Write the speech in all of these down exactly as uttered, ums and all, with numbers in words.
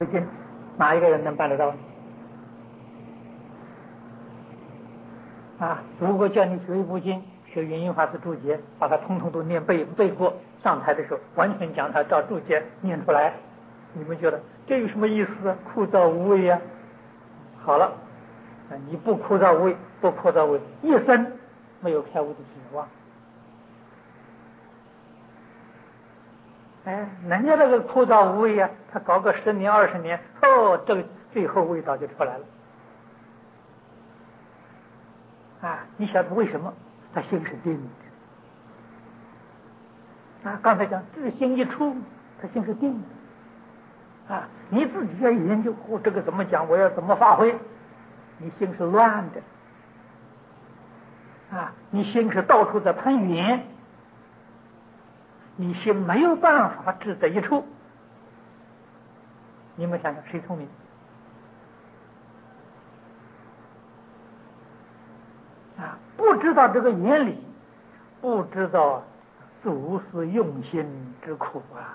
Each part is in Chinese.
经，哪一个人能办得到？啊，如果叫你学一部经，学圆音法师注解，把它通通都念背背过，上台的时候完全将它照注解念出来，你们觉得这有什么意思啊？枯燥无味呀、啊。好了，你不枯燥无味，不枯燥无味，一生没有开悟的指望。哎，人家那个枯燥无味呀、啊，他搞个十年二十年，哦，这个最后味道就出来了。啊，你晓得为什么？他心是定的。啊，刚才讲自心一出，他心是定的。啊，你自己要研究，哦，这个怎么讲？我要怎么发挥？你心是乱的。啊，你心是到处在攀缘，你心没有办法只在一处。你们想想，谁聪明？啊，不知道这个原理，不知道祖师用心之苦啊！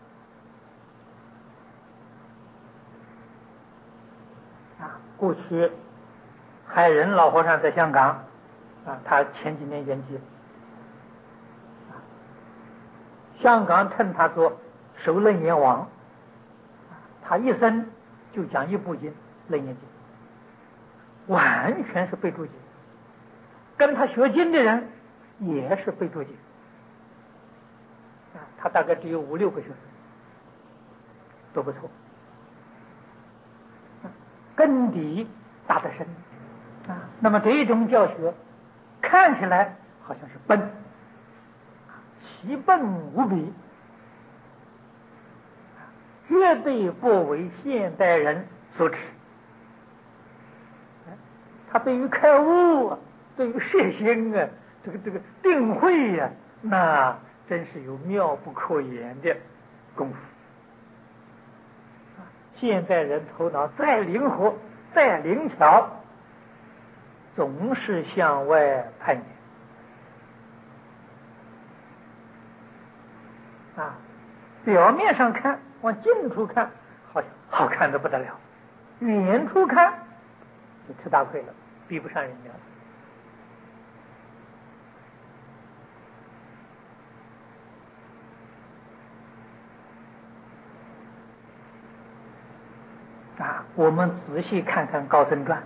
啊，过去海仁老和尚在香港，啊，他前几年圆寂，啊，香港称他做首楞严王，啊，他一生就讲一部经《楞严经》，完全是背注解。跟他学经的人也是背注解，啊，他大概只有五六个学生，都不错，啊，根底打得深啊。那么这一种教学看起来好像是笨，其笨无比，绝对不为现代人所持。他对于开悟啊，对于摄心啊，这个这个定慧呀、啊，那真是有妙不可言的功夫。现在人头脑再灵活，再灵巧，总是向外攀援啊。表面上看，往近处看，好像好看的不得了；远处看，就吃大亏了，比不上人家。啊，我们仔细看看高僧传，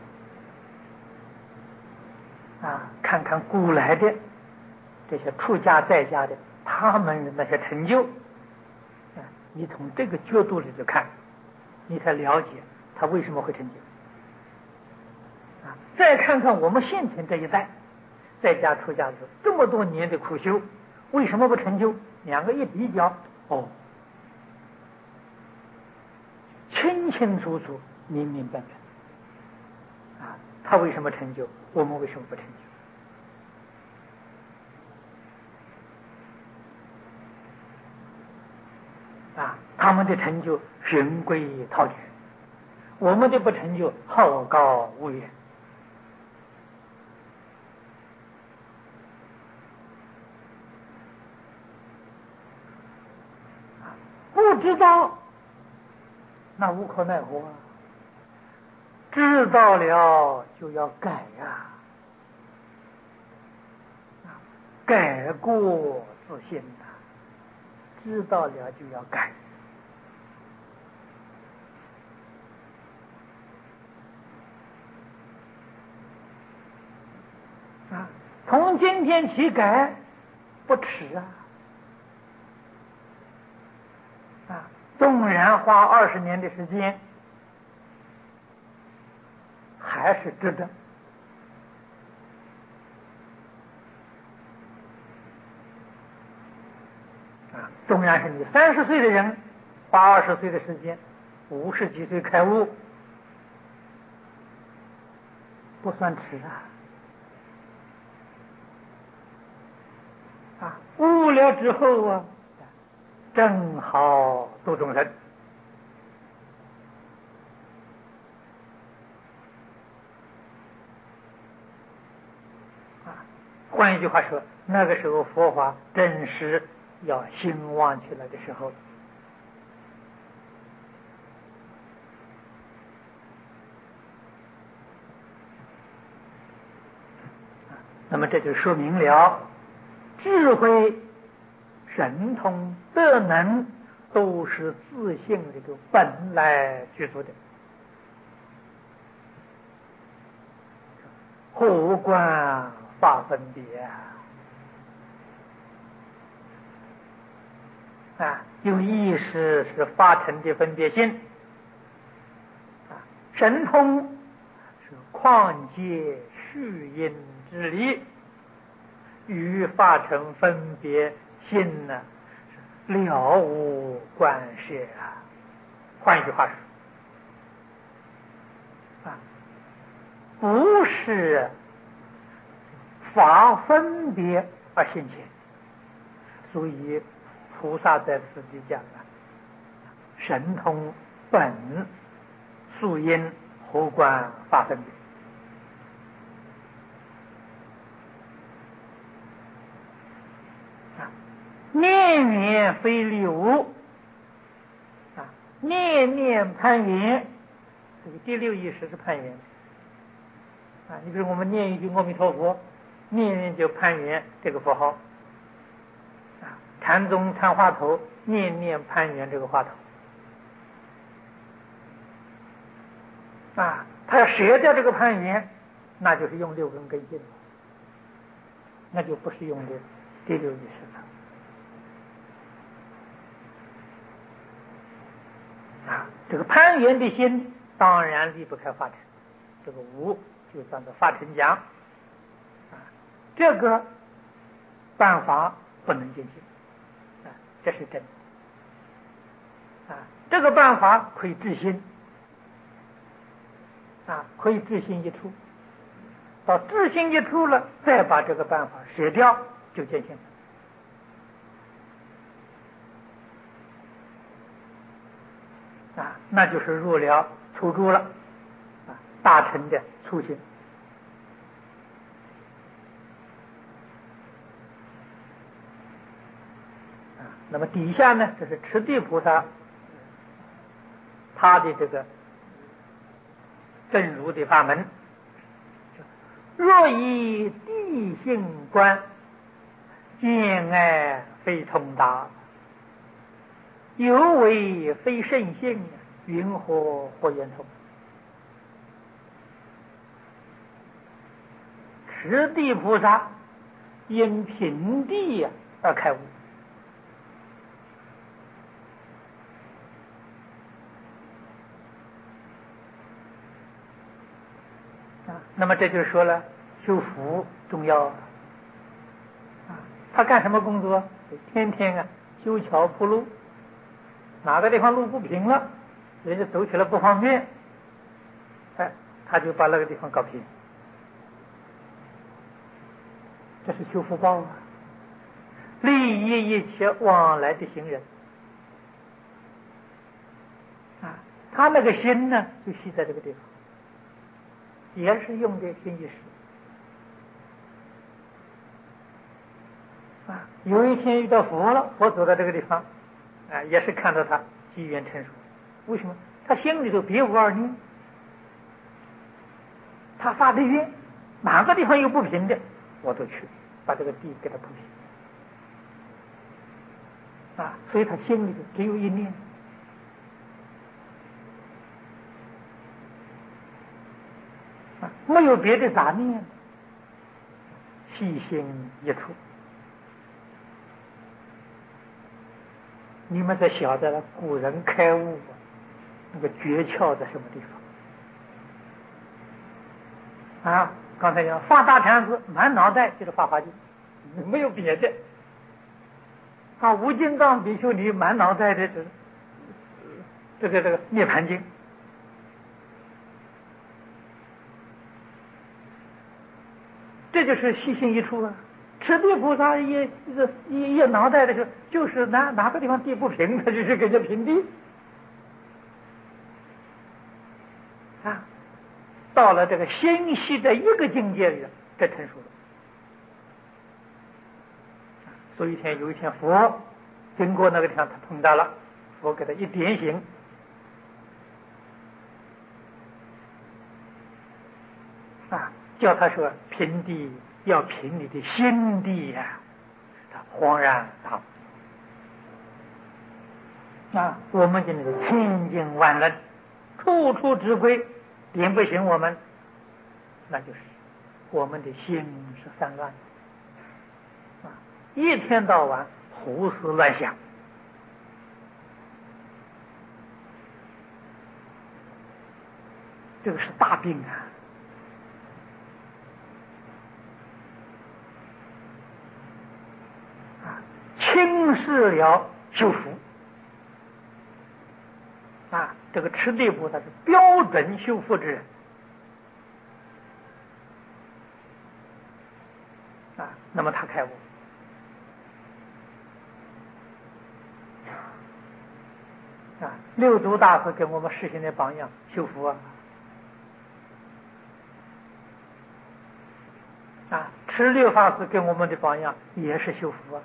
啊，看看古来的这些出家在家的他们的那些成就，啊，你从这个角度里头看，你才了解他为什么会成就。啊，再看看我们现前这一代在家出家的时候，这么多年的苦修，为什么不成就？两个一比较，哦，清清楚楚，明明白白。啊，他为什么成就？我们为什么不成就？啊，他们的成就循规蹈矩，我们的不成就好高骛远。啊，不知道那无可奈何啊，知道了就要改呀、啊，改过自新呐、啊，知道了就要改。啊，从今天起改不迟啊！啊，纵然花二十年的时间，还是值得。啊，纵然是你三十岁的人，花二十岁的时间，五十几岁开悟，不算迟啊！啊，悟了之后啊，正好度众生。啊，换一句话说，那个时候佛法正是要兴旺起来的时候。 那么这就说明了智慧、神通、德能都是自性这个本来具足的，何观法分别啊！有意识是发成的分别心啊，神通是旷界虚因之理，与发成分别心呢，了无关系啊。换一句话说啊，不是法分别而现前，所以菩萨在此地讲啊，神通本素因何观法分别。念念非流啊，念念攀缘，这个第六意识是攀缘啊。你比如我们念一句阿弥陀佛，念念就攀缘这个佛号啊。禅宗参话头，念念攀缘这个话头啊。他要舍掉这个攀缘，那就是用六根根性，那就不是用的第六意识了。啊，这个攀缘的心当然离不开法尘，这个无就算做法尘讲啊，这个办法不能进行啊，这是真的啊，这个办法可以治心啊，可以治心一处，到治心一处了，再把这个办法舍掉，就见性。啊，那就是入了初住了，啊，大乘的初心。啊，那么底下呢，这是持地菩萨他的这个正如的法门。若以地性观，见爱非通达，有为非圣性，云何或圆通？持地菩萨因平地而开悟啊，那么这就说了，修福重要啊。他干什么工作？天天啊修桥铺路，哪个地方路不平了，人家走起来不方便，哎，他就把那个地方搞平，这是修福报啊，利益一切往来的行人啊。他那个心呢，就系在这个地方，也是用的心意识啊。有一天遇到佛了，佛走到这个地方啊，也是看到他机缘成熟。为什么？他心里头别无二念，他发的愿，哪个地方有不平的，我都去把这个地给他铺平啊。所以他心里头只有一念啊，没有别的杂念，细心一处。你们才晓得了古人开悟那个诀窍在什么地方啊？刚才讲发大禅师满脑袋就是法华经，没有别的啊。无尽藏比丘尼满脑袋的这这个这个涅盘经，这就是细心一处啊。持地菩萨一一一脑袋的时候，就是哪哪个地方地不平，他就是给人家平地啊。到了这个心系的一个境界里，这成熟了。所以一天有一天佛经过那个地方，他碰到了，佛给他一点醒啊，叫他说平地要凭你的心地呀、啊，恍然大悟。啊，我们今天是千经万论，处处之规，点不醒我们，那就是我们的心是散乱的，啊，一天到晚胡思乱想，这个是大病啊！啊，轻视了修福。啊，这个持地菩萨是标准修福之人啊，那么他开悟啊，六祖大师给我们实行的榜样修福啊，啊，持六法师给我们的榜样也是修福啊。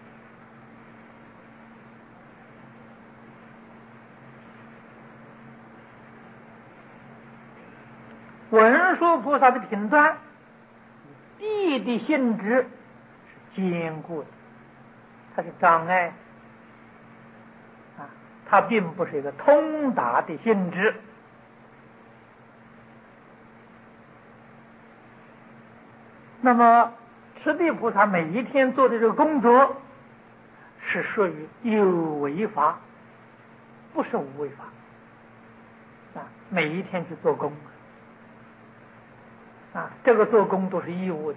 文殊菩萨的品段，地的性质是坚固的，它是障碍啊，它并不是一个通达的性质。那么持地菩萨每一天做的这个工作，是属于有为法，不是无为法啊。每一天去做工。啊，这个做工都是义务的，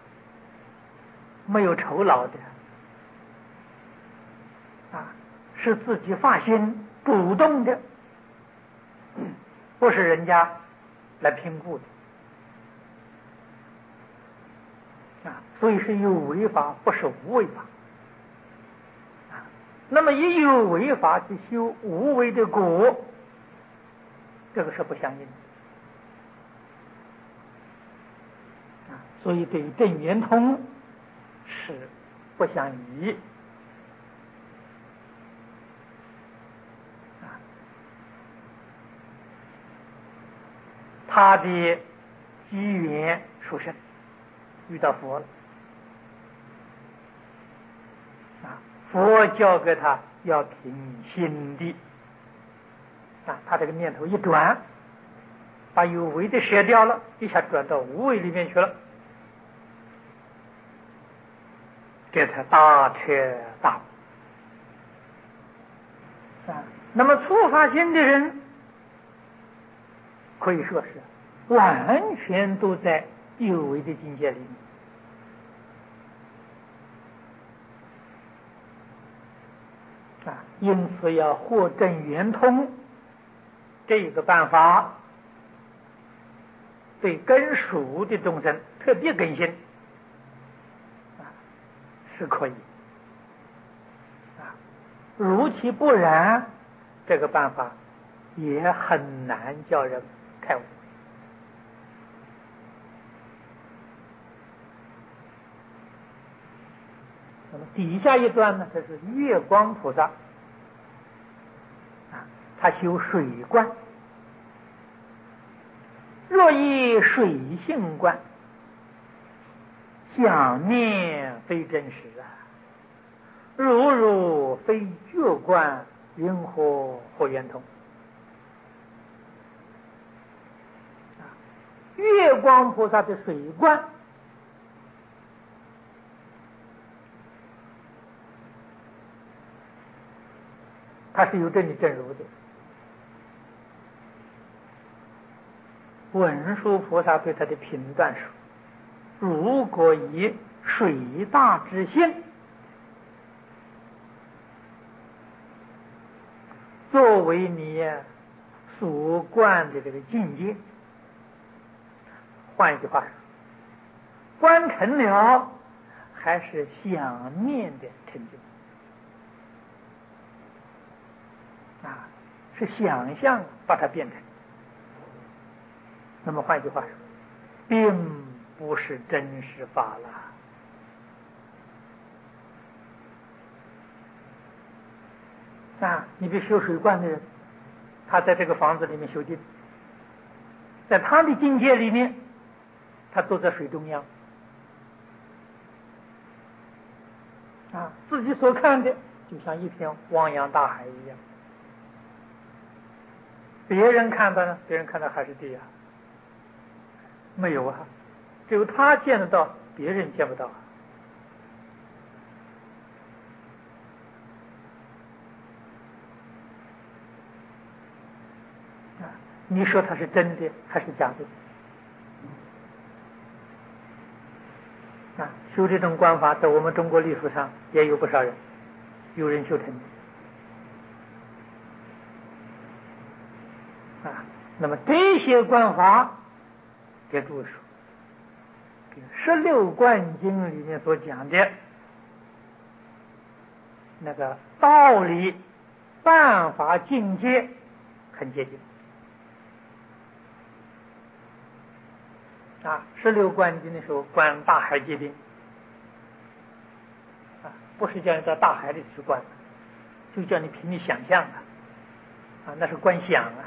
没有酬劳的，啊，是自己发心主动的，不是人家来评估的，啊，所以是有为法，不是无为法，啊，那么以有为法去修无为的果，这个是不相应的。所以对于正圆通是不相宜啊。他的机缘殊胜，遇到佛了啊，佛教给他要凭心地啊，他这个念头一转，把有为的舍掉了，一下转到无为里面去了。这才大彻大悟啊！那么初发心的人，可以说是完全都在有为的境界里面啊！因此要获证圆通，这个办法对根属的众生特别根性啊，是可以。如其不然，这个办法也很难叫人开悟。那么底下一段呢，这是月光菩萨啊，他修水观。若以水性观，想念非真实啊。如如非觉观，云何获圆通？月光菩萨的水观，它是有真理真如的。文殊菩萨对他的评断说：如果以水大之心作为你所观的这个境界，换一句话说，观成了还是想念的成就啊，是想象把它变成。那么换一句话说，并不是真实法了。啊，你比如修水观的人，他在这个房子里面修定，在他的境界里面，他坐在水中央， 啊，自己所看的就像一片汪洋大海一样，别人看到呢，别人看到还是地啊，没有啊，只有他见得到，别人见不到。啊，你说它是真的还是假的？啊，修这种观法，在我们中国历史上也有不少人，有人修成的。啊，那么这些观法，给诸位说，跟《十六观经》里面所讲的那个道理、办法、境界很接近。啊，《十六观经》的时候观大海界定，啊，不是叫你到大海里去观，就叫你凭你想象的，啊，那是观想啊。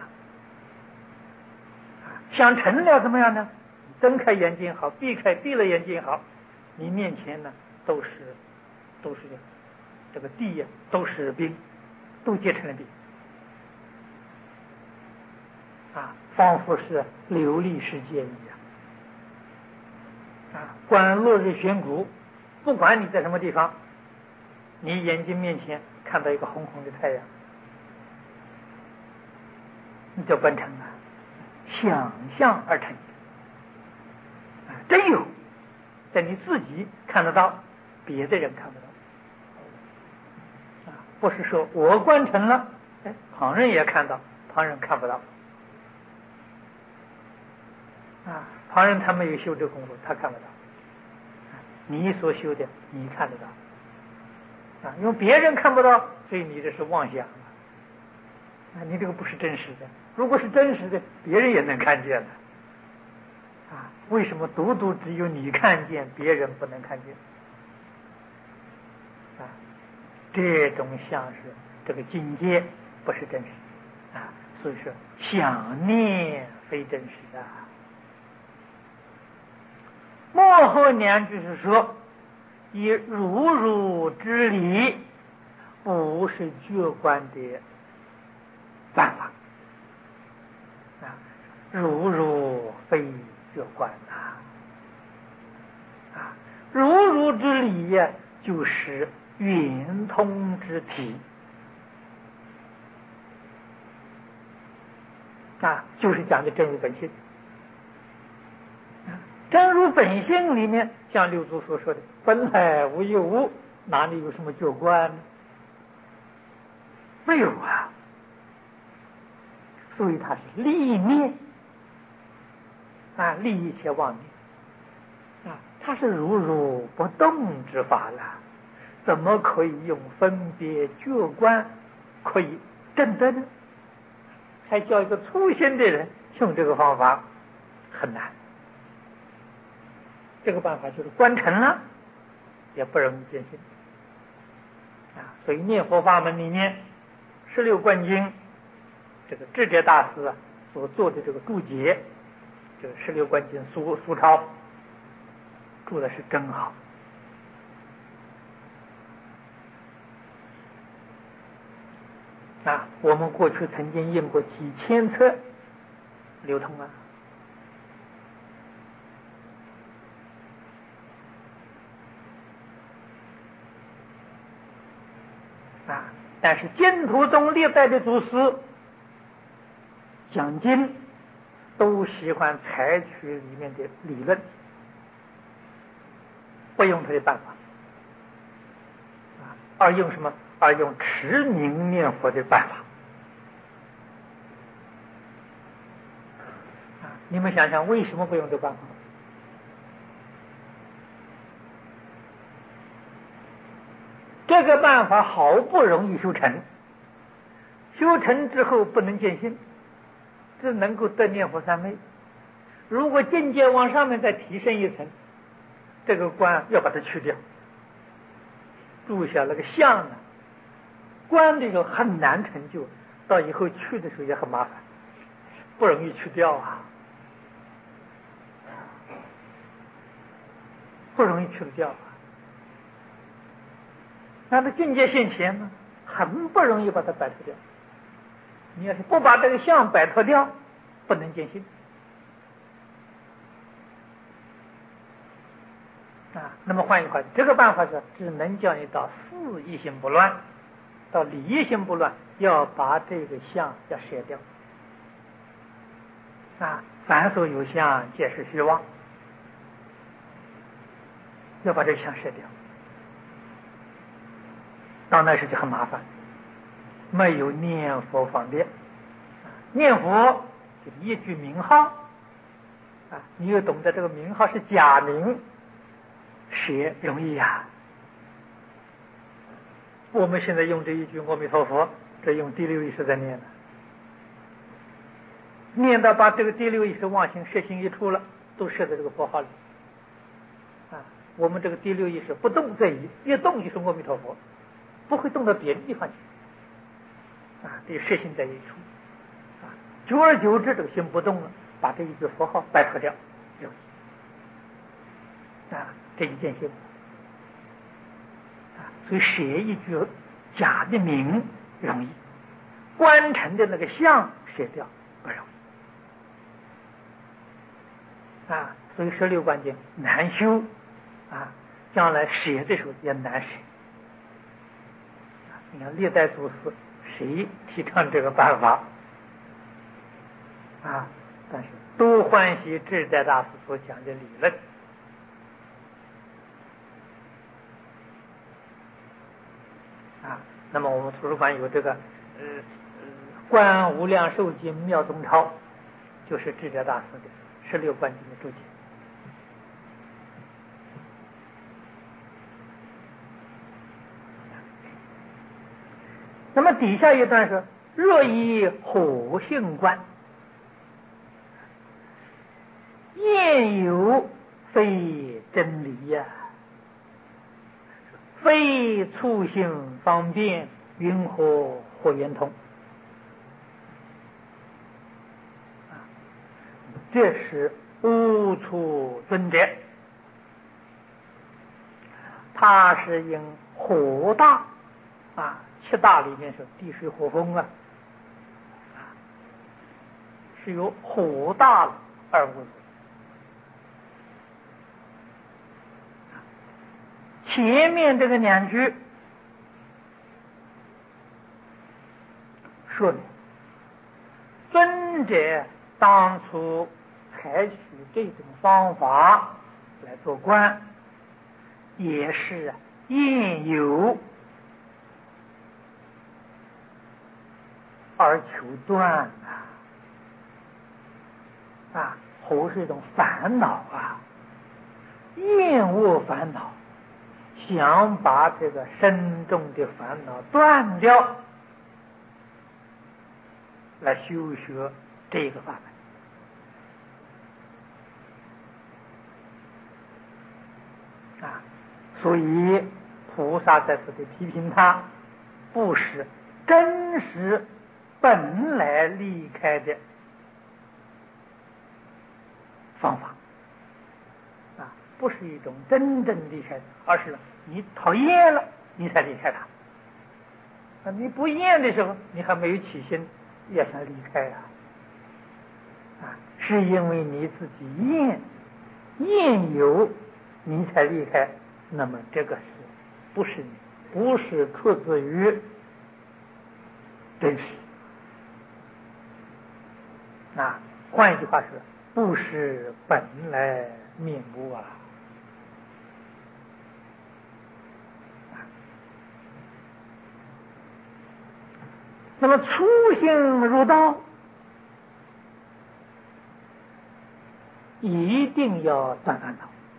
啊，想成了怎么样呢？睁开眼睛好，闭开闭了眼睛好，你面前呢都是都是这个地呀，都是冰，都结成了冰，啊，仿佛是琉璃世界一样。啊，观落日悬谷，不管你在什么地方，你眼睛面前看到一个红红的太阳，你就观成了，想象而成。啊，真有，在你自己看得到，别的人看不到。啊，不是说我观成了，哎，旁人也看到，旁人看不到。啊，旁人他没有修这功夫，他看不到。你所修的，你看得到。啊，因为别人看不到，所以你这是妄想啊，你这个不是真实的。如果是真实的，别人也能看见的。啊，为什么独独只有你看见，别人不能看见？啊，这种像是这个境界不是真实啊，所以说想念非真实的。幕后两句是说，以如如之理，不是觉观的办法啊，如如非觉观呐，啊，如如之理呀，就是圆通之体啊，就是讲的真如本性。真如本性里面，像六祖所说的本来无一物，哪里有什么觉观？没有啊，所以它是立念啊，立一切妄念啊，它是如如不动之法了，怎么可以用分别觉观可以证得呢？还叫一个粗心的人用这个方法，很难。这个办法就是观成了，也不容易见性啊。所以念佛法门里面，十六观经这个智者大师啊所做的这个注解，这个十六观经苏苏钞注的是真好啊。我们过去曾经印过几千册流通啊。啊，但是净土宗历代的祖师讲经都喜欢采取里面的理论，不用他的办法啊，而用什么？而用持名念佛的办法啊！你们想想，为什么不用这办法？这个办法好不容易修成，修成之后不能见性，只能够得念佛三昧。如果境界往上面再提升一层，这个观要把它去掉，注下那个相呢，观的时候很难成就，到以后去的时候也很麻烦，不容易去掉啊，不容易去掉啊。 那么境界现前呢，很不容易把它摆脱掉。你要是不把这个相摆脱掉，不能见性啊。那么换句话说，这个办法是只能叫你到事一心不乱，到理一心不乱，要把这个相要舍掉啊。凡所有相，皆是虚妄，要把这个相舍掉。到那时就很麻烦，没有念佛方便。念佛就一句名号啊，你又懂得这个名号是假名，写容易呀、啊。我们现在用这一句阿弥陀佛，这用第六意识在念的，念到把这个第六意识妄心摄心一出了，都摄在这个佛号里啊。我们这个第六意识不动则已，一动就是阿弥陀佛，不会动到别的地方去啊。这摄心在一处啊，久而久之，这个心不动了，把这一句佛号摆脱掉，容易啊，这一件心啊。所以舍一句假的名容易，观成的那个相舍掉不容易啊。所以十六观经难修啊，将来舍的时候也难舍。你看历代祖师谁提倡这个办法啊？但是都欢喜智者大师所讲的理论啊。那么我们图书馆有这个呃呃《观无量寿经妙宗钞》，就是智者大师的十六观经的注解。那么底下一段是若以火性观，验有非真理呀、啊，非粗性方便，云何或圆通？这是无处尊者，他是因火大啊。七大里面是地水火风啊，是由火大而为。前面这个两句说明尊者当初采取这种方法来做观，也是应有而求断啊！啊，火是一种烦恼啊，厌恶烦恼，想把这个身中的烦恼断掉，来修学这个法门啊。所以菩萨在此地批评他，不是真实本来离开的方法啊，不是一种真正离开的，而是你讨厌了，你才离开它。啊，你不厌的时候，你还没有起心也想离开啊。啊，是因为你自己厌厌有，你才离开。那么这个是不是你？不是出自于真实。啊，换一句话说，不是本来面目啊。那么初心入道，一定要断烦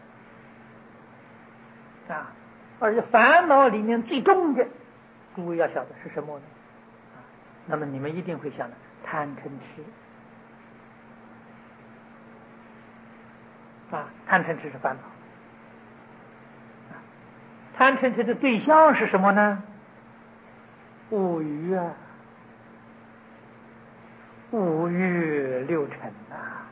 恼啊！而且烦恼里面最重的，诸位要晓得是什么呢？啊，那么你们一定会想的，贪嗔痴啊，贪嗔痴是烦恼。啊，贪嗔痴的对象是什么呢？五欲啊，五欲六尘啊。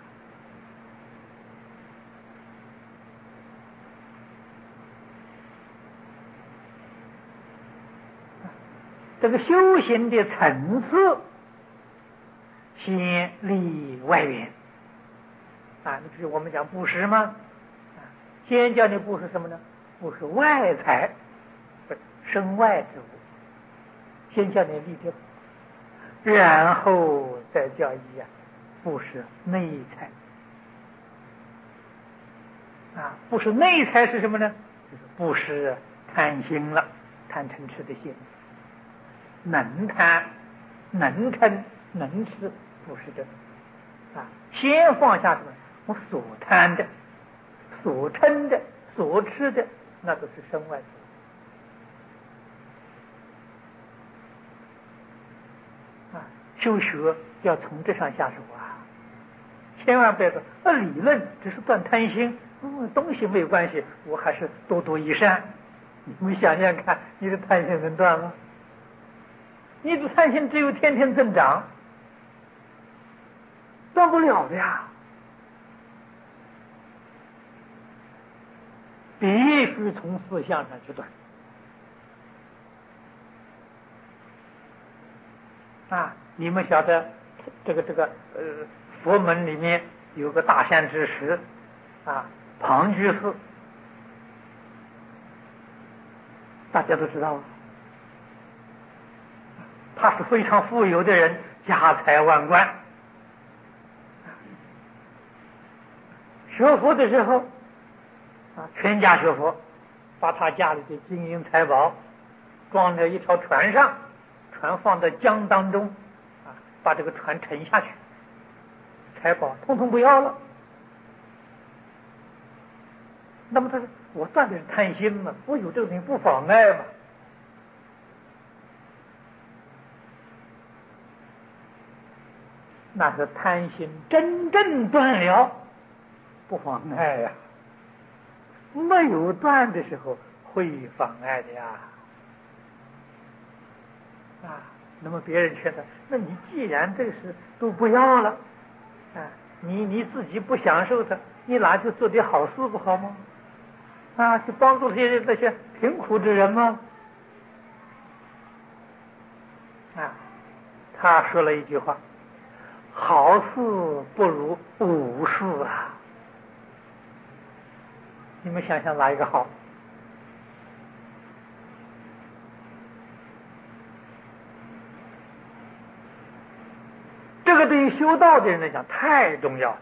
这个修行的层次先立外缘啊，你比如我们讲布施吗？啊，先叫你布施什么呢？布施外财，不是身外之物，先叫你立这，然后再叫你啊布施内财啊，布施内财是什么呢？就是布施贪心了，贪嗔痴的心，能贪能嗔能吃，不是这啊，先放下什么？我所贪的、所嗔的、所吃的，那都是身外之物啊。修学要从这上下手啊，千万不要说啊，理论只是断贪心，嗯，东西没有关系，我还是多多益善。你们想想看，你的贪心能断吗？你的贪心只有天天增长，断不了的呀。必须从思想上去断啊！你们晓得这个这个呃佛门里面有个大善知识啊，庞居士，大家都知道啊。他是非常富有的人，家财万贯。学佛的时候啊，全家学佛，把他家里的金银财宝装在一条船上，船放在江当中啊，把这个船沉下去，财宝通通不要了。那么他说：“我断的是贪心嘛，我有这个东西不妨碍嘛。”那是贪心真正断了，不妨碍呀。没有断的时候会妨碍的呀。啊，那么别人觉得，那你既然这事都不要了，啊，你你自己不享受它，你拿去做点好事不好吗？啊，去帮助那些那些贫苦之人吗？啊，他说了一句话：好事不如无事啊。你们想想哪一个好？这个对于修道的人来讲太重要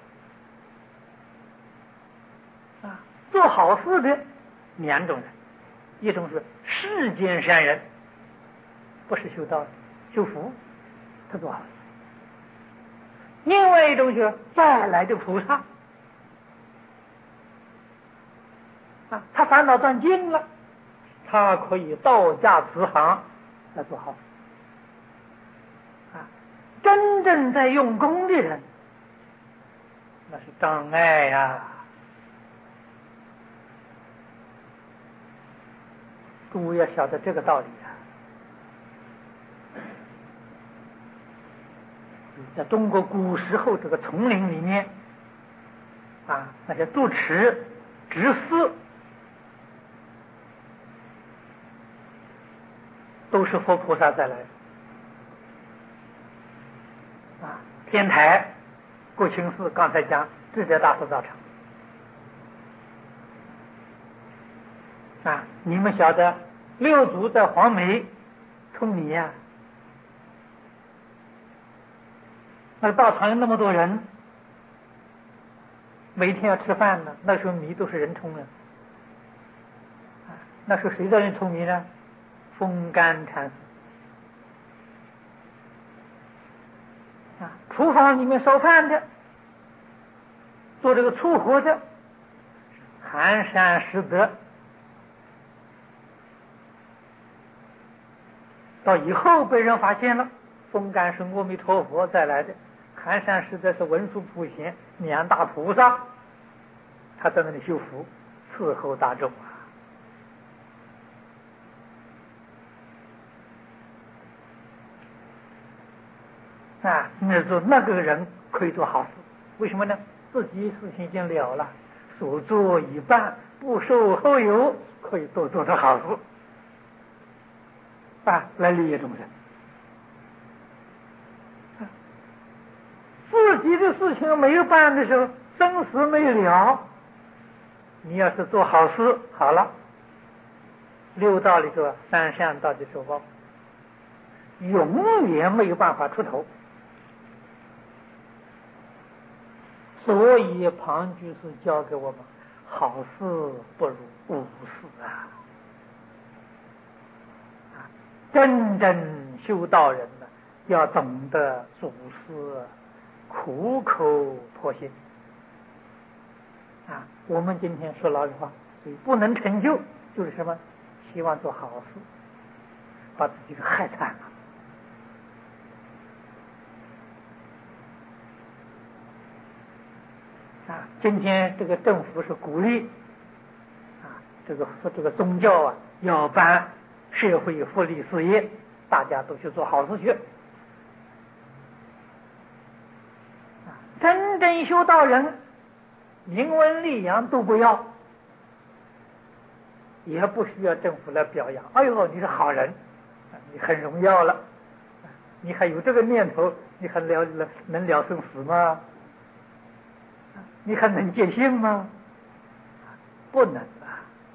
啊！做好事的两种人，一种是世间善人，不是修道的，修福，他做好事；另外一种就是再来的菩萨啊，他烦恼断尽了，他可以道驾慈航来做好事。真正在用功的人，那是障碍呀、啊！诸位要晓得这个道理啊！在中国古时候这个丛林里面，啊，那些住持、执事，都是佛菩萨再来的。啊，天台、国清寺，刚才讲智者大师造成。啊，你们晓得六祖在黄梅舂米呀、啊，那个道场有那么多人，每天要吃饭呢，那时候米都是人舂的。啊，那时候谁在人舂米呢？风干禅师。啊，厨房里面烧饭的，做这个粗活的，寒山拾得。到以后被人发现了，风干是阿弥陀佛再来的，寒山拾得是文殊普贤两大菩萨，他在那里修福，伺候大众啊！啊，那做那个人可以做好事，为什么呢？自己事情已经了了，所做已办，不受后有，可以多做点好事。 啊，来利益众生。自己的事情没有办的时候，生死没了，你要是做好事，好了，六道里头三善道的受报，永远没有办法出头。所以庞居士教给我们，好事不如无事啊！真正修道人呢，要懂得祖师苦口婆心啊！我们今天说老实话，所以不能成就，就是什么？希望做好事，把自己给害惨了。啊，今天这个政府是鼓励啊，这个这个宗教啊要办社会福利事业，大家都去做好事去。啊，真正修道人，名闻利养都不要，也不需要政府来表扬。哎呦，你是好人，你很荣耀了，你还有这个念头，你还了了能了生死吗？你还能见性吗？不能啊！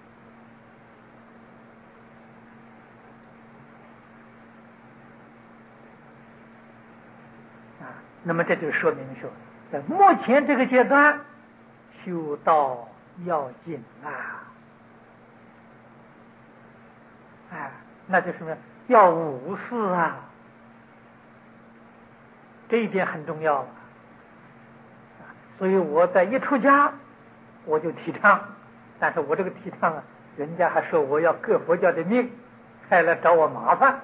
啊，那么这就说明说，在目前这个阶段，修道要紧啊！哎，那就是什么？要无事啊！这一点很重要啊！所以我在一出家，我就提倡，但是我这个提倡啊，人家还说我要革佛教的命，还来找我麻烦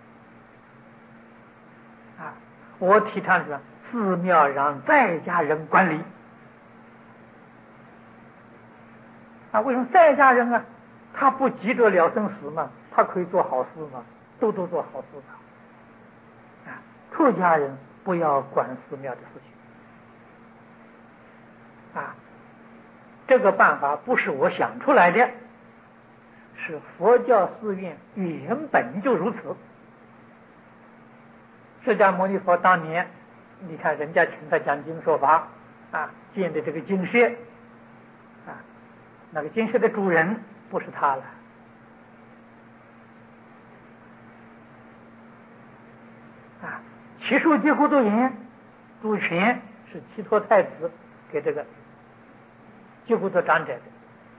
啊！我提倡什么？寺庙让在家人管理啊！为什么在家人啊？他不急着了生死嘛，他可以做好事嘛，都都做好事的啊！出家人不要管寺庙的事情。啊，这个办法不是我想出来的，是佛教寺院原本就如此。释迦牟尼佛当年，你看人家请他讲经说法啊，建的这个精舍啊，那个精舍的主人不是他了啊。祇树吉孤独园主权是祇陀太子给这个吉孤独长者的，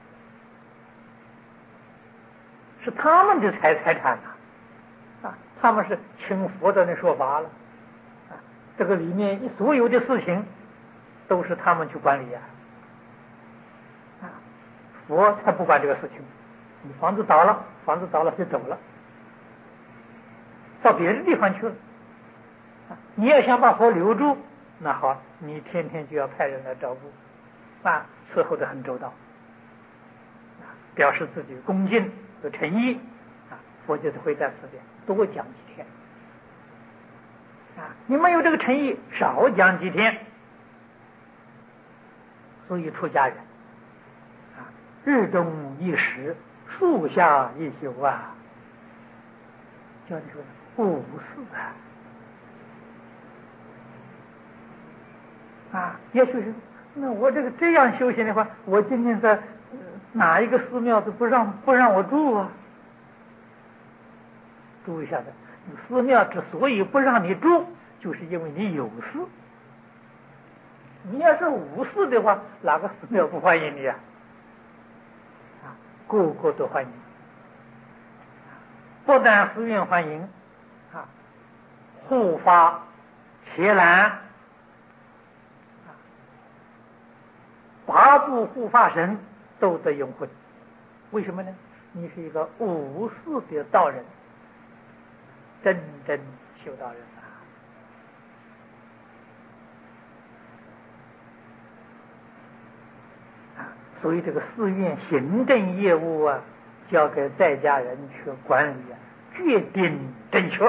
是他们的财财产呐、啊，啊，他们是听佛的那说法了，啊，这个里面所有的事情都是他们去管理啊，啊，佛才不管这个事情，你房子倒了，房子倒了就走了，到别的地方去了，啊，你要想把佛留住，那好，你天天就要派人来照顾，啊，伺候得很周到，啊，表示自己恭敬和诚意，啊，佛就是会在此边多讲几天，啊，你没有这个诚意，少讲几天，所以出家人，啊，日中一时，树下一宿啊，叫你说无事啊，啊，也许是那我这个这样修行的话，我今天在、呃、哪一个寺庙都不让不让我住啊？注意一下子，寺庙之所以不让你住，就是因为你有事。你要是无事的话，哪个寺庙不欢迎你啊？啊，个个都欢迎。不但寺院欢迎，啊，护法、伽蓝。八部护法神都得拥护你，为什么呢？你是一个无事的道人，真正修道人啊！啊，所以这个寺院行政业务啊，交给在家人去管理啊，决定正确。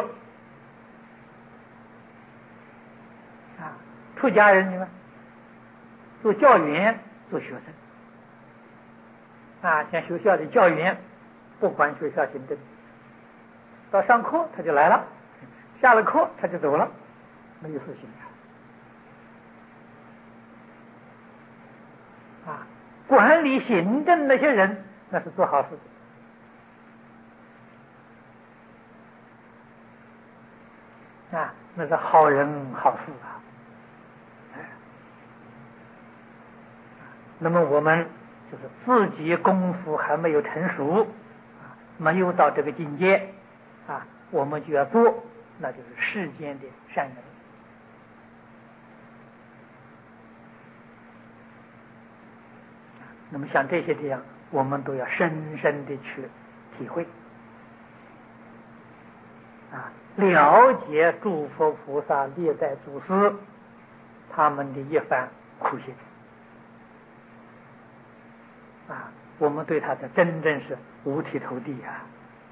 啊，出家人呢，做教员。做学生啊，像学校的教员不管学校行政到上课他就来了，下了课他就走了，没有事情啊。管理行政那些人，那是做好事啊，那是好人好事啊。那么我们就是自己功夫还没有成熟啊，没有到这个境界啊，我们就要做，那就是世间的善人。那么像这些这样，我们都要深深的去体会啊，了解诸佛菩萨、历代祖师他们的一番苦心啊，我们对他的真正是五体投地啊，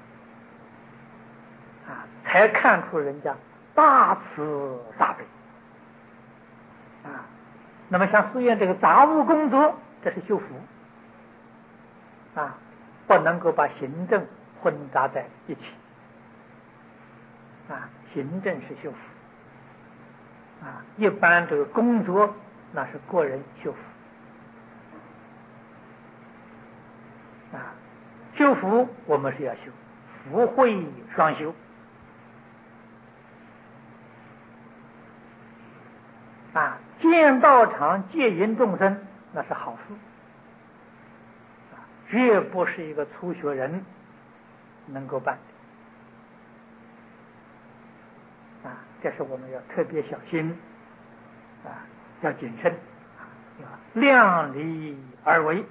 啊，才看出人家大慈大悲啊。那么像寺院这个杂务工作，这是修福啊，不能够把行政混杂在一起啊。行政是修福啊，一般这个工作那是个人修福啊。修福我们是要修，福慧双修啊。建道场戒引众生，那是好事啊，绝不是一个初学人能够办的啊。这是我们要特别小心啊，要谨慎啊，要量力而为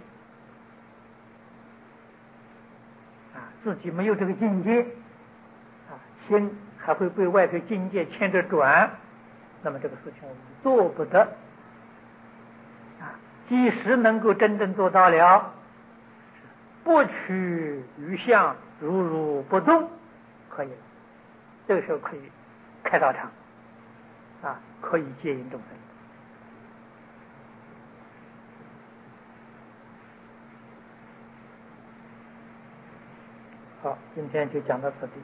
啊。自己没有这个境界啊，心还会被外头境界牵着转，那么这个事情我们做不得啊。即使能够真正做到了，不取于相，如如不动，可以了。这个时候可以开道场啊，可以戒引众生。好，今天就讲到此地。